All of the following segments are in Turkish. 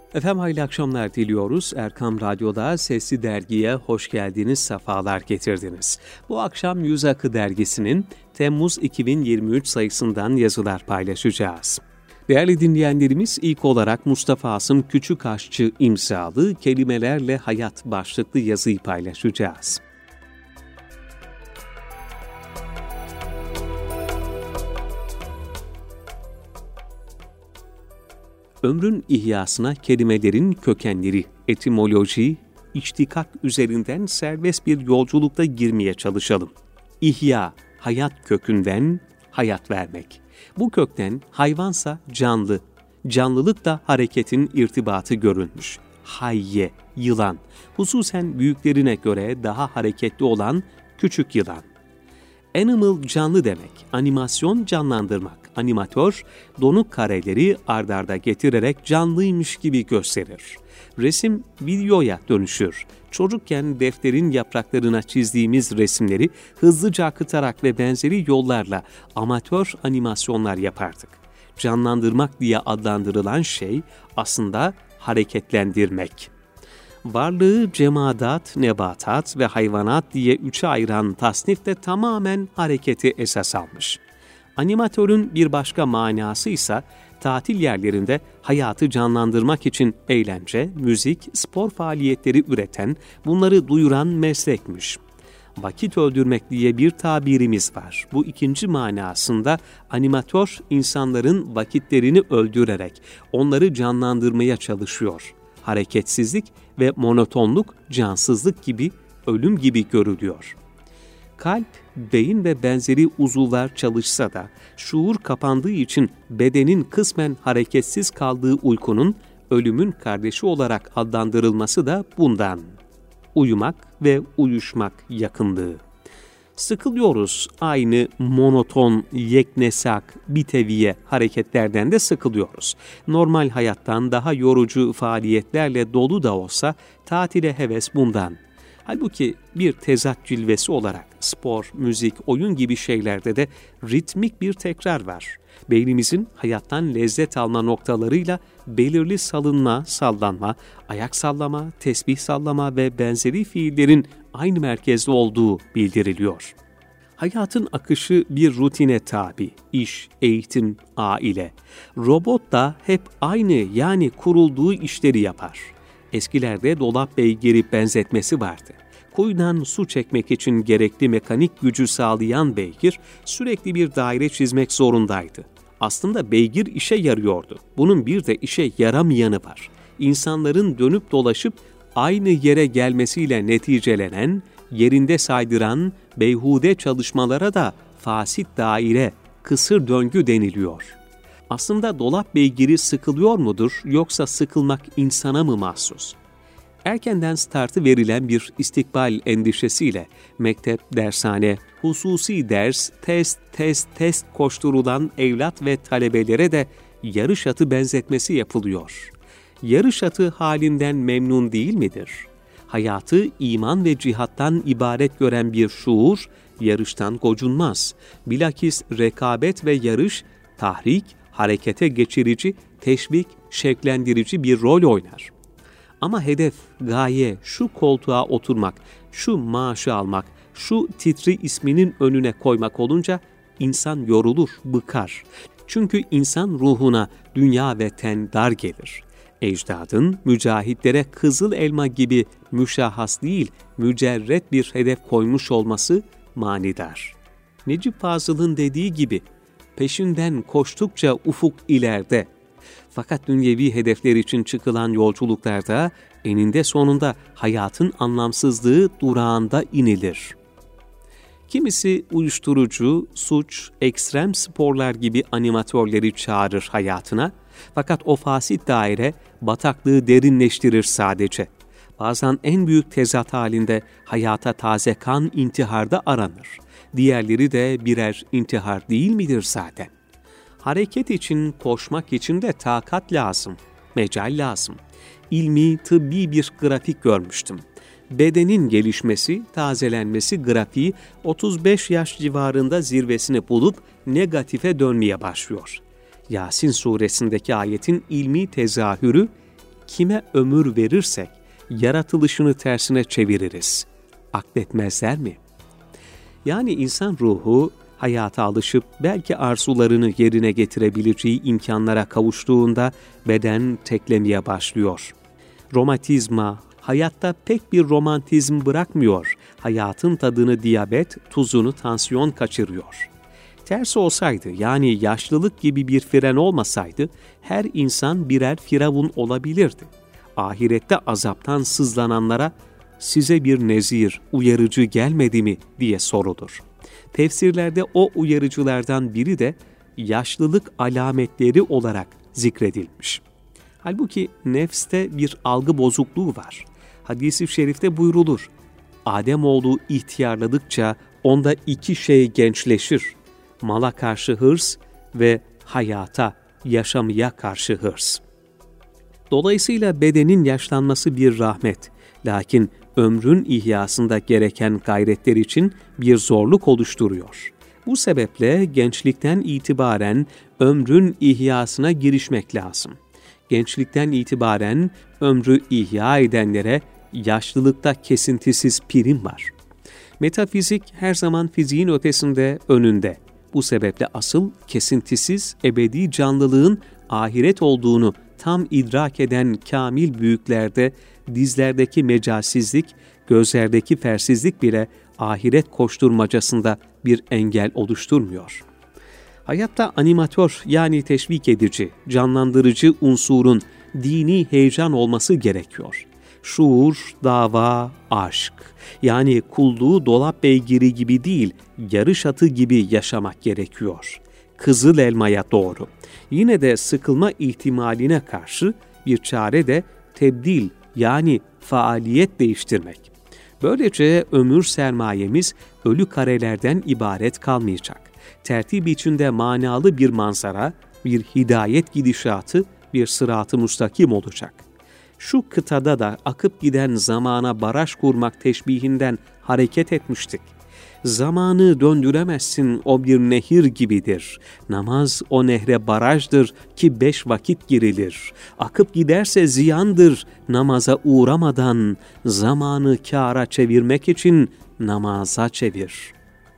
Efendim hayırlı akşamlar diliyoruz. Erkam Radyo'da Sesli Dergi'ye hoş geldiniz, sefalar getirdiniz. Bu akşam Yüz Akı Dergisi'nin Temmuz 2023 sayısından yazılar paylaşacağız. Değerli dinleyenlerimiz, ilk olarak Mustafa Asım Küçükaşçı imzalı Kelimelerle Hayat başlıklı yazıyı paylaşacağız. Ömrün ihyasına kelimelerin kökenleri, etimoloji, içtikak üzerinden serbest bir yolculukta girmeye çalışalım. İhya, hayat kökünden hayat vermek. Bu kökten hayvansa canlı, canlılık da hareketin irtibatı görülmüş. Hayye, yılan, hususen büyüklerine göre daha hareketli olan küçük yılan. Animal canlı demek, animasyon canlandırmak. Animatör, donuk kareleri ard arda getirerek canlıymış gibi gösterir. Resim videoya dönüşür. Çocukken defterin yapraklarına çizdiğimiz resimleri hızlıca akıtarak ve benzeri yollarla amatör animasyonlar yapardık. Canlandırmak diye adlandırılan şey aslında hareketlendirmek. Varlığı cemadat, nebatat ve hayvanat diye üçe ayıran tasnif de tamamen hareketi esas almış. Animatörün bir başka manası ise tatil yerlerinde hayatı canlandırmak için eğlence, müzik, spor faaliyetleri üreten, bunları duyuran meslekmiş. Vakit öldürmek diye bir tabirimiz var. Bu ikinci manasında animatör insanların vakitlerini öldürerek onları canlandırmaya çalışıyor. Hareketsizlik ve monotonluk, cansızlık gibi, ölüm gibi görülüyor. Kalp, beyin ve benzeri uzuvlar çalışsa da şuur kapandığı için bedenin kısmen hareketsiz kaldığı uykunun ölümün kardeşi olarak adlandırılması da bundan. Uyumak ve uyuşmak yakınlığı. Sıkılıyoruz, aynı monoton, yeknesak, biteviye hareketlerden de sıkılıyoruz. Normal hayattan daha yorucu faaliyetlerle dolu da olsa tatile heves bundan. Halbuki bir tezat cilvesi olarak spor, müzik, oyun gibi şeylerde de ritmik bir tekrar var. Beynimizin hayattan lezzet alma noktalarıyla belirli salınma, sallanma, ayak sallama, tesbih sallama ve benzeri fiillerin aynı merkezde olduğu bildiriliyor. Hayatın akışı bir rutine tabi. İş, eğitim, aile. Robot da hep aynı, yani kurulduğu işleri yapar. Eskilerde dolap beygiri benzetmesi vardı. Kuyudan su çekmek için gerekli mekanik gücü sağlayan beygir sürekli bir daire çizmek zorundaydı. Aslında beygir işe yarıyordu. Bunun bir de işe yaramayanı var. İnsanların dönüp dolaşıp aynı yere gelmesiyle neticelenen, yerinde saydıran beyhude çalışmalara da fasit daire, kısır döngü deniliyor. Aslında dolap beygiri sıkılıyor mudur, yoksa sıkılmak insana mı mahsus? Erkenden startı verilen bir istikbal endişesiyle mektep, dershane, hususi ders, test koşturulan evlat ve talebelere de yarış atı benzetmesi yapılıyor. Yarış atı halinden memnun değil midir? Hayatı iman ve cihattan ibaret gören bir şuur, yarıştan gocunmaz. Bilakis rekabet ve yarış, tahrik, harekete geçirici, teşvik, şevklendirici bir rol oynar. Ama hedef, gaye, şu koltuğa oturmak, şu maaşı almak, şu titri isminin önüne koymak olunca insan yorulur, bıkar. Çünkü insan ruhuna dünya ve ten dar gelir. Ecdadın mücahitlere kızıl elma gibi müşahhas değil, mücerret bir hedef koymuş olması manidar. Necip Fazıl'ın dediği gibi, peşinden koştukça ufuk ileride. Fakat dünyevi hedefler için çıkılan yolculuklarda eninde sonunda hayatın anlamsızlığı durağında inilir. Kimisi uyuşturucu, suç, ekstrem sporlar gibi animatörleri çağırır hayatına, fakat o fasit daire bataklığı derinleştirir sadece. Bazen en büyük tezat halinde hayata taze kan intiharda aranır. Diğerleri de birer intihar değil midir zaten? Hareket için, koşmak için de takat lazım, mecal lazım. İlmi, tıbbi bir grafik görmüştüm. Bedenin gelişmesi, tazelenmesi grafiği 35 yaş civarında zirvesini bulup negatife dönmeye başlıyor. Yasin suresindeki ayetin ilmi tezahürü, kime ömür verirsek yaratılışını tersine çeviririz. Akletmezler mi? Yani insan ruhu hayata alışıp belki arzularını yerine getirebileceği imkanlara kavuştuğunda beden teklemeye başlıyor. Romatizma hayatta pek bir romantizm bırakmıyor. Hayatın tadını diyabet, tuzunu tansiyon kaçırıyor. Tersi olsaydı, yani yaşlılık gibi bir fren olmasaydı, her insan birer firavun olabilirdi. Ahirette azaptan sızlananlara, size bir nezir, uyarıcı gelmedi mi diye sorulur. Tefsirlerde o uyarıcılardan biri de yaşlılık alametleri olarak zikredilmiş. Halbuki nefste bir algı bozukluğu var. Hadis-i şerifte buyrulur. Ademoğlu ihtiyarladıkça onda iki şey gençleşir. Mala karşı hırs ve hayata, yaşamaya karşı hırs. Dolayısıyla bedenin yaşlanması bir rahmet. Lakin ömrün ihyasında gereken gayretler için bir zorluk oluşturuyor. Bu sebeple gençlikten itibaren ömrün ihyasına girişmek lazım. Gençlikten itibaren ömrü ihya edenlere yaşlılıkta kesintisiz prim var. Metafizik her zaman fiziğin ötesinde, önünde. Bu sebeple asıl kesintisiz ebedi canlılığın ahiret olduğunu tam idrak eden kamil büyüklerde dizlerdeki mecazsizlik, gözlerdeki fersizlik bile ahiret koşturmacasında bir engel oluşturmuyor. Hayatta animatör, yani teşvik edici, canlandırıcı unsurun dini heyecan olması gerekiyor. Şuur, dava, aşk, yani kulluğu dolap beygiri gibi değil, yarış atı gibi yaşamak gerekiyor. Kızıl elmaya doğru. Yine de sıkılma ihtimaline karşı bir çare de tebdil, yani faaliyet değiştirmek. Böylece ömür sermayemiz ölü karelerden ibaret kalmayacak. Tertip içinde manalı bir manzara, bir hidayet gidişatı, bir sırat-ı müstakim olacak. Şu kıtada da akıp giden zamana baraj kurmak teşbihinden hareket etmiştik. Zamanı döndüremezsin, o bir nehir gibidir. Namaz o nehre barajdır ki 5 vakit girilir. Akıp giderse ziyandır, namaza uğramadan zamanı kâra çevirmek için namaza çevir.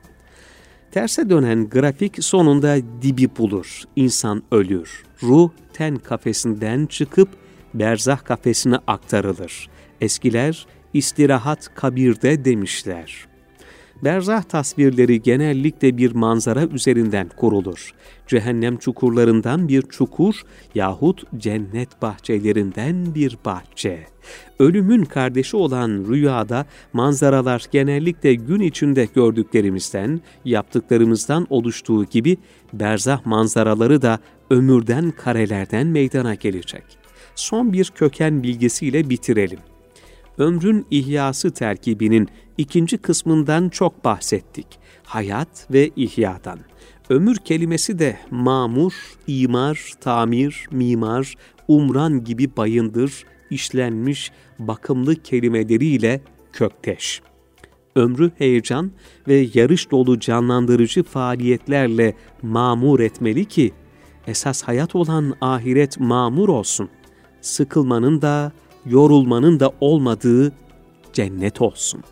Terse dönen grafik sonunda dibi bulur, insan ölür. Ruh ten kafesinden çıkıp berzah kafesine aktarılır. Eskiler istirahat kabirde demişler. Berzah tasvirleri genellikle bir manzara üzerinden kurulur. Cehennem çukurlarından bir çukur yahut cennet bahçelerinden bir bahçe. Ölümün kardeşi olan rüyada manzaralar genellikle gün içinde gördüklerimizden, yaptıklarımızdan oluştuğu gibi berzah manzaraları da ömürden karelerden meydana gelecek. Son bir köken bilgisiyle bitirelim. Ömrün ihyası terkibinin ikinci kısmından çok bahsettik. Hayat ve ihyadan. Ömür kelimesi de mamur, imar, tamir, mimar, umran gibi bayındır, işlenmiş, bakımlı kelimeleriyle kökteş. Ömrü heyecan ve yarış dolu canlandırıcı faaliyetlerle mamur etmeli ki, esas hayat olan ahiret mamur olsun. Sıkılmanın da, yorulmanın da olmadığı cennet olsun.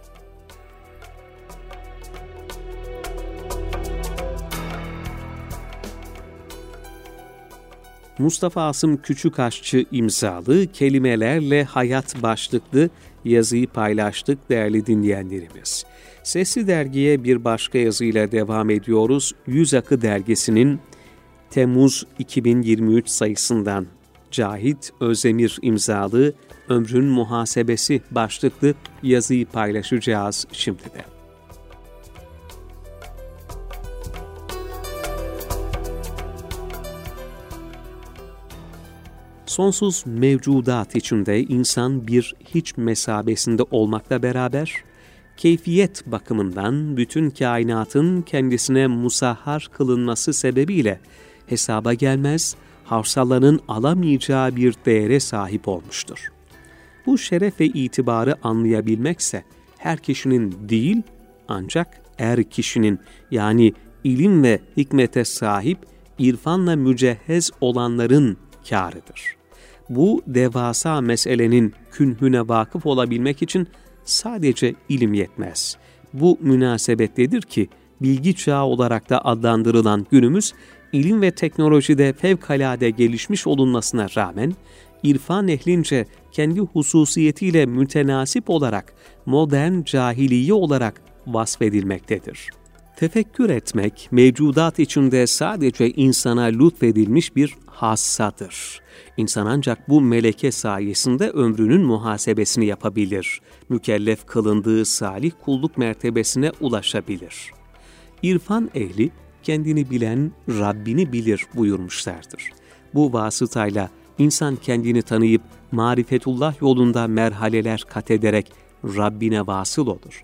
Mustafa Asım Küçükaşçı imzalı Kelimelerle Hayat başlıklı yazıyı paylaştık değerli dinleyenlerimiz. Sesli Dergi'ye bir başka yazıyla devam ediyoruz. Yüz Akı Dergisi'nin Temmuz 2023 sayısından Cahit Özdemir imzalı Ömrün Muhasebesi başlıklı yazıyı paylaşacağız şimdi de. Sonsuz mevcudat içinde insan bir hiç mesabesinde olmakla beraber, keyfiyet bakımından bütün kainatın kendisine musahhar kılınması sebebiyle hesaba gelmez, havsalanın alamayacağı bir değere sahip olmuştur. Bu şeref ve itibarı anlayabilmekse her kişinin değil, ancak er kişinin, yani ilim ve hikmete sahip, irfanla mücehhez olanların kârıdır. Bu devasa meselenin künhüne vakıf olabilmek için sadece ilim yetmez. Bu münasebettedir ki bilgi çağı olarak da adlandırılan günümüz, ilim ve teknolojide fevkalade gelişmiş olunmasına rağmen, irfan ehlince kendi hususiyetiyle mütenasip olarak modern cahiliye olarak vasfedilmektedir. Tefekkür etmek, mevcudat içinde sadece insana lütfedilmiş bir hassadır. İnsan ancak bu meleke sayesinde ömrünün muhasebesini yapabilir. Mükellef kılındığı salih kulluk mertebesine ulaşabilir. İrfan ehli, kendini bilen Rabbini bilir buyurmuşlardır. Bu vasıtayla insan kendini tanıyıp marifetullah yolunda merhaleler kat ederek Rabbine vasıl olur.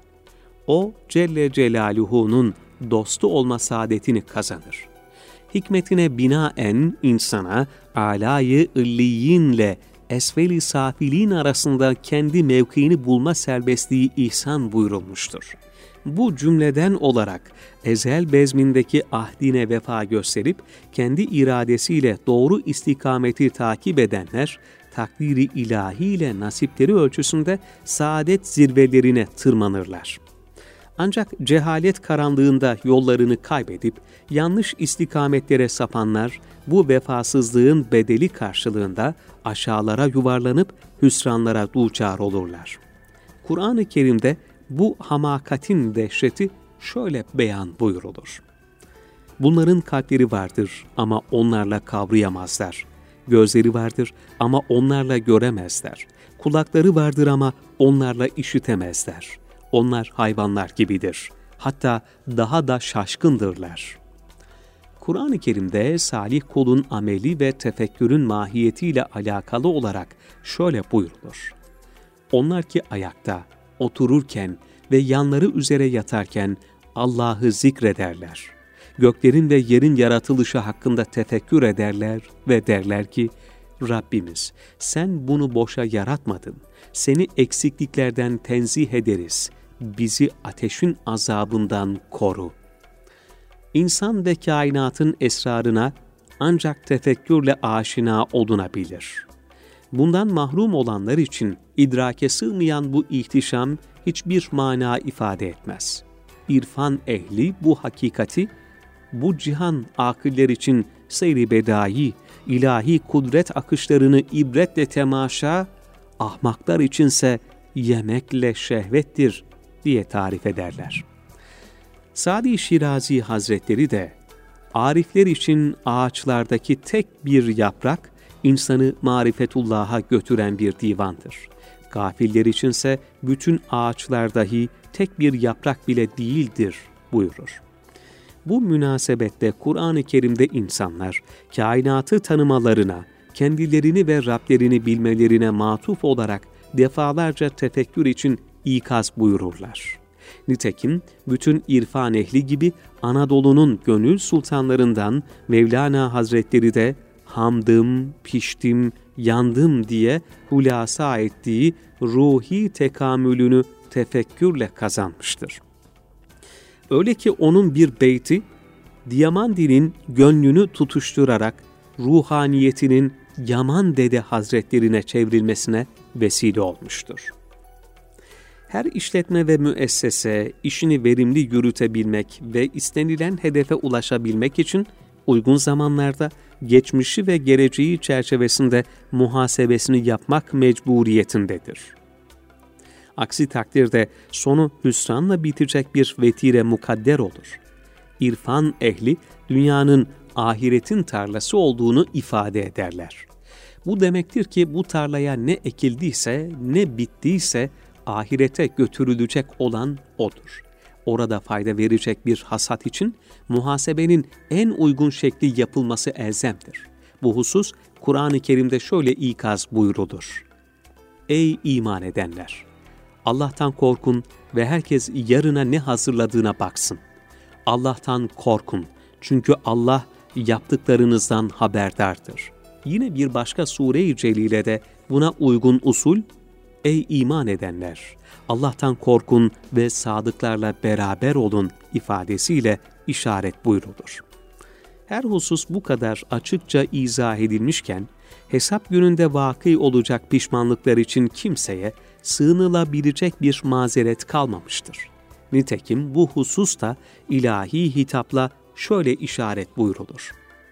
O Celle Celaluhu'nun dostu olma saadetini kazanır. Hikmetine binaen insana âlâ-yı illiyinle esvel-i safilin arasında kendi mevkiini bulma serbestliği ihsan buyurulmuştur. Bu cümleden olarak ezel bezmindeki ahdine vefa gösterip kendi iradesiyle doğru istikameti takip edenler, takdiri ilahiyle nasipleri ölçüsünde saadet zirvelerine tırmanırlar. Ancak cehalet karanlığında yollarını kaybedip yanlış istikametlere sapanlar, bu vefasızlığın bedeli karşılığında aşağılara yuvarlanıp hüsranlara duçar olurlar. Kur'an-ı Kerim'de bu hamakatin dehşeti şöyle beyan buyurulur. Bunların kalpleri vardır ama onlarla kavrayamazlar. Gözleri vardır ama onlarla göremezler. Kulakları vardır ama onlarla işitemezler. Onlar hayvanlar gibidir. Hatta daha da şaşkındırlar. Kur'an-ı Kerim'de salih kulun ameli ve tefekkürün mahiyetiyle alakalı olarak şöyle buyurulur. Onlar ki ayakta, otururken ve yanları üzere yatarken Allah'ı zikrederler. Göklerin ve yerin yaratılışı hakkında tefekkür ederler ve derler ki, Rabbimiz sen bunu boşa yaratmadın. Seni eksikliklerden tenzih ederiz. Bizi ateşin azabından koru. İnsan ve kainatın esrarına ancak tefekkürle aşina olunabilir. Bundan mahrum olanlar için idrake sığmayan bu ihtişam hiçbir mana ifade etmez. İrfan ehli bu hakikati, bu cihan akiller için seyri bedai, ilahi kudret akışlarını ibretle temaşa, ahmaklar içinse yemekle şehvettir diye tarif ederler. Sadi Şirazi Hazretleri de, arifler için ağaçlardaki tek bir yaprak, insanı marifetullah'a götüren bir divandır. Gafiller içinse bütün ağaçlar dahi tek bir yaprak bile değildir buyurur. Bu münasebette Kur'an-ı Kerim'de insanlar, kainatı tanımalarına, kendilerini ve Rablerini bilmelerine matuf olarak defalarca tefekkür için ikaz buyururlar. Nitekim bütün irfan ehli gibi Anadolu'nun gönül sultanlarından Mevlana Hazretleri de hamdım, piştim, yandım diye hulasa ettiği ruhi tekamülünü tefekkürle kazanmıştır. Öyle ki onun bir beyti, Diamandin'in gönlünü tutuşturarak ruhaniyetinin Yaman Dede Hazretlerine çevrilmesine vesile olmuştur. Her işletme ve müessese işini verimli yürütebilmek ve istenilen hedefe ulaşabilmek için uygun zamanlarda geçmişi ve geleceği çerçevesinde muhasebesini yapmak mecburiyetindedir. Aksi takdirde sonu hüsranla bitecek bir vetire mukadder olur. İrfan ehli dünyanın ahiretin tarlası olduğunu ifade ederler. Bu demektir ki bu tarlaya ne ekildiyse ne bittiyse ahirete götürülecek olan odur. Orada fayda verecek bir hasat için muhasebenin en uygun şekli yapılması elzemdir. Bu husus Kur'an-ı Kerim'de şöyle ikaz buyurulur. Ey iman edenler! Allah'tan korkun ve herkes yarına ne hazırladığına baksın. Allah'tan korkun çünkü Allah yaptıklarınızdan haberdardır. Yine bir başka sure-i celilede buna uygun usul, ey iman edenler! Allah'tan korkun ve sadıklarla beraber olun ifadesiyle işaret buyrulur. Her husus bu kadar açıkça izah edilmişken, hesap gününde vakı olacak pişmanlıklar için kimseye sığınılabilecek bir mazeret kalmamıştır. Nitekim bu hususta ilahi hitapla şöyle işaret buyrulur.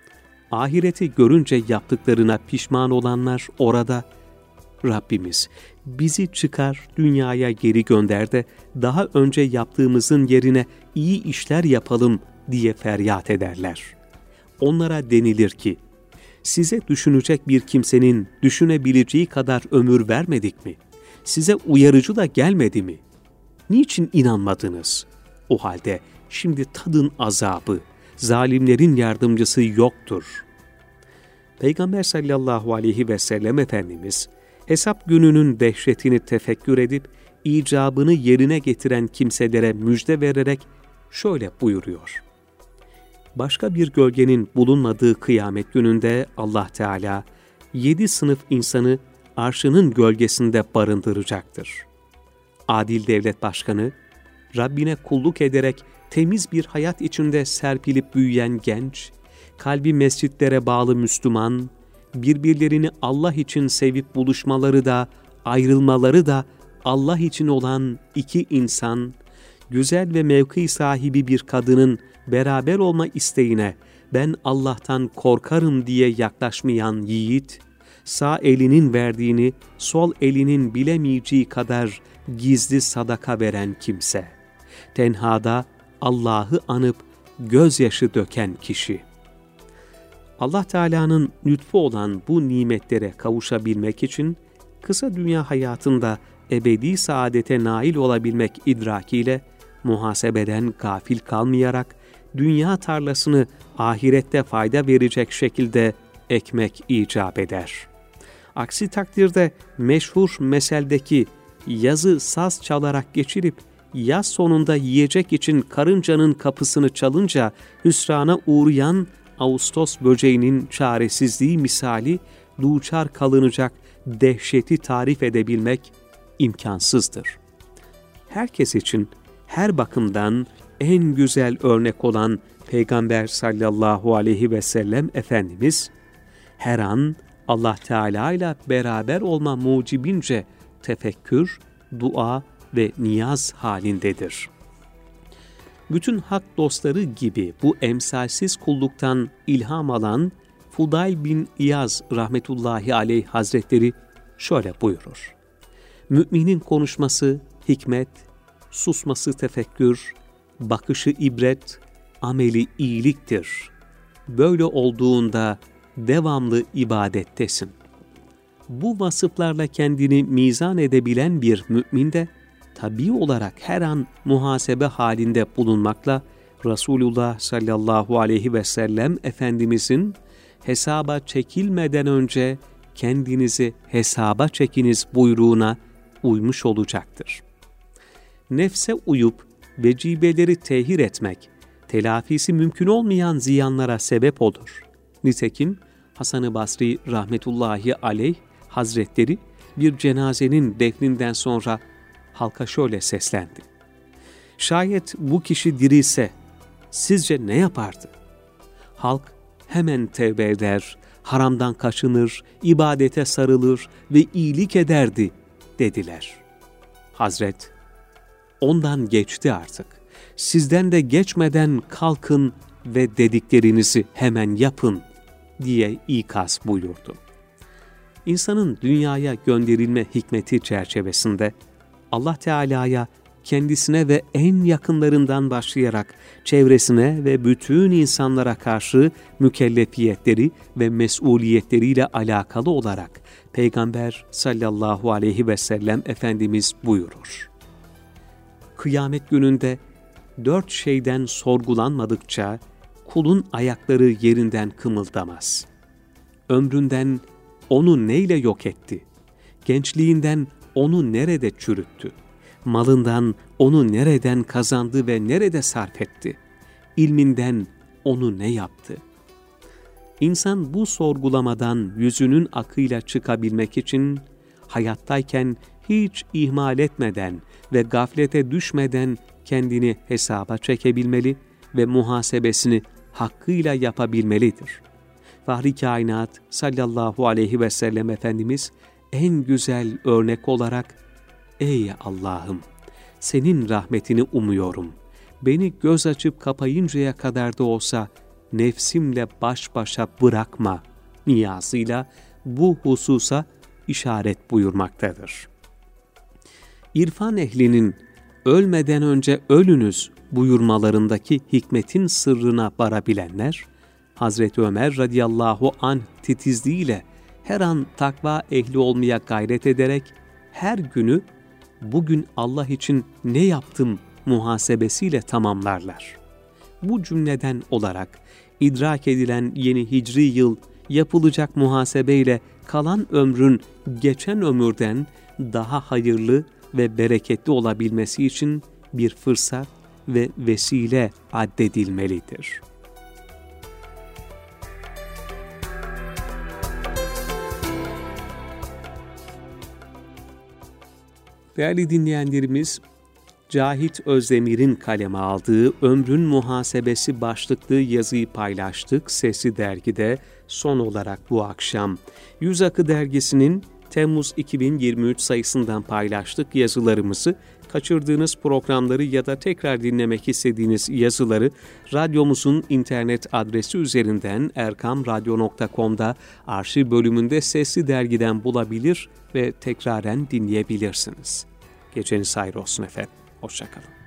Ahireti görünce yaptıklarına pişman olanlar orada, Rabbimiz bizi çıkar dünyaya geri gönder de daha önce yaptığımızın yerine iyi işler yapalım diye feryat ederler. Onlara denilir ki, size düşünecek bir kimsenin düşünebileceği kadar ömür vermedik mi? Size uyarıcı da gelmedi mi? Niçin inanmadınız? O halde şimdi tadın azabı, zalimlerin yardımcısı yoktur. Peygamber sallallahu aleyhi ve sellem Efendimiz, hesap gününün dehşetini tefekkür edip, icabını yerine getiren kimselere müjde vererek şöyle buyuruyor. Başka bir gölgenin bulunmadığı kıyamet gününde Allah Teala 7 sınıf insanı arşının gölgesinde barındıracaktır. Adil devlet başkanı, Rabbine kulluk ederek temiz bir hayat içinde serpilip büyüyen genç, kalbi mescitlere bağlı Müslüman, birbirlerini Allah için sevip buluşmaları da, ayrılmaları da Allah için olan 2 insan, güzel ve mevki sahibi bir kadının beraber olma isteğine ben Allah'tan korkarım diye yaklaşmayan yiğit, sağ elinin verdiğini sol elinin bilemeyeceği kadar gizli sadaka veren kimse, tenhada Allah'ı anıp gözyaşı döken kişi. Allah Teala'nın lütfu olan bu nimetlere kavuşabilmek için kısa dünya hayatında ebedi saadete nail olabilmek idrakiyle muhasebeden gafil kalmayarak dünya tarlasını ahirette fayda verecek şekilde ekmek icap eder. Aksi takdirde meşhur meseldeki yazı saz çalarak geçirip yaz sonunda yiyecek için karıncanın kapısını çalınca hüsrana uğrayan Ağustos böceğinin çaresizliği misali duçar kalınacak dehşeti tarif edebilmek imkansızdır. Herkes için her bakımdan en güzel örnek olan Peygamber sallallahu aleyhi ve sellem Efendimiz, her an Allah Teala ile beraber olma mucibince tefekkür, dua ve niyaz halindedir. Bütün hak dostları gibi bu emsalsiz kulluktan ilham alan Fudayl bin İyaz rahmetullahi aleyh hazretleri şöyle buyurur. Müminin konuşması hikmet, susması tefekkür, bakışı ibret, ameli iyiliktir. Böyle olduğunda devamlı ibadettesin. Bu vasıflarla kendini mizan edebilen bir mümin de tabii olarak her an muhasebe halinde bulunmakla Resulullah sallallahu aleyhi ve sellem Efendimizin hesaba çekilmeden önce kendinizi hesaba çekiniz buyruğuna uymuş olacaktır. Nefse uyup vecibeleri tehir etmek, telafisi mümkün olmayan ziyanlara sebep olur. Nitekim Hasan-ı Basri rahmetullahi aleyh hazretleri bir cenazenin defninden sonra halka şöyle seslendi. Şayet bu kişi dirilse sizce ne yapardı? Halk hemen tevbe eder, haramdan kaçınır, ibadete sarılır ve iyilik ederdi dediler. Hazret, ondan geçti artık. Sizden de geçmeden kalkın ve dediklerinizi hemen yapın diye ikaz buyurdu. İnsanın dünyaya gönderilme hikmeti çerçevesinde Allah Teala'ya kendisine ve en yakınlarından başlayarak çevresine ve bütün insanlara karşı mükellefiyetleri ve mesuliyetleriyle alakalı olarak Peygamber sallallahu aleyhi ve sellem Efendimiz buyurur. Kıyamet gününde 4 şeyden sorgulanmadıkça kulun ayakları yerinden kımıldamaz. Ömründen onu neyle yok etti? Gençliğinden onu nerede çürüttü? Malından onu nereden kazandı ve nerede sarf etti? İlminden onu ne yaptı? İnsan bu sorgulamadan yüzünün akıyla çıkabilmek için hayattayken hiç ihmal etmeden ve gaflete düşmeden kendini hesaba çekebilmeli ve muhasebesini hakkıyla yapabilmelidir. Fahri Kainat sallallahu aleyhi ve sellem Efendimiz en güzel örnek olarak, ''Ey Allah'ım, senin rahmetini umuyorum. Beni göz açıp kapayıncaya kadar da olsa nefsimle baş başa bırakma.'' niyazıyla bu hususa işaret buyurmaktadır. İrfan ehlinin ölmeden önce ölünüz buyurmalarındaki hikmetin sırrına varabilenler, Hazreti Ömer radıyallahu anh titizliğiyle her an takva ehli olmaya gayret ederek her günü bugün Allah için ne yaptım muhasebesiyle tamamlarlar. Bu cümleden olarak idrak edilen yeni hicri yıl yapılacak muhasebeyle kalan ömrün geçen ömürden daha hayırlı ve bereketli olabilmesi için bir fırsat ve vesile addedilmelidir. Değerli dinleyenlerimiz, Cahit Özdemir'in kaleme aldığı Ömrün Muhasebesi başlıklı yazıyı paylaştık Sesli Dergi'de. Son olarak bu akşam Yüz Akı Dergisi'nin Temmuz 2023 sayısından paylaştık yazılarımızı. Kaçırdığınız programları ya da tekrar dinlemek istediğiniz yazıları radyomuzun internet adresi üzerinden erkamradyo.com'da arşiv bölümünde Sesli Dergi'den bulabilir ve tekraren dinleyebilirsiniz. Geceniz hayır olsun efendim. Hoşça kalın.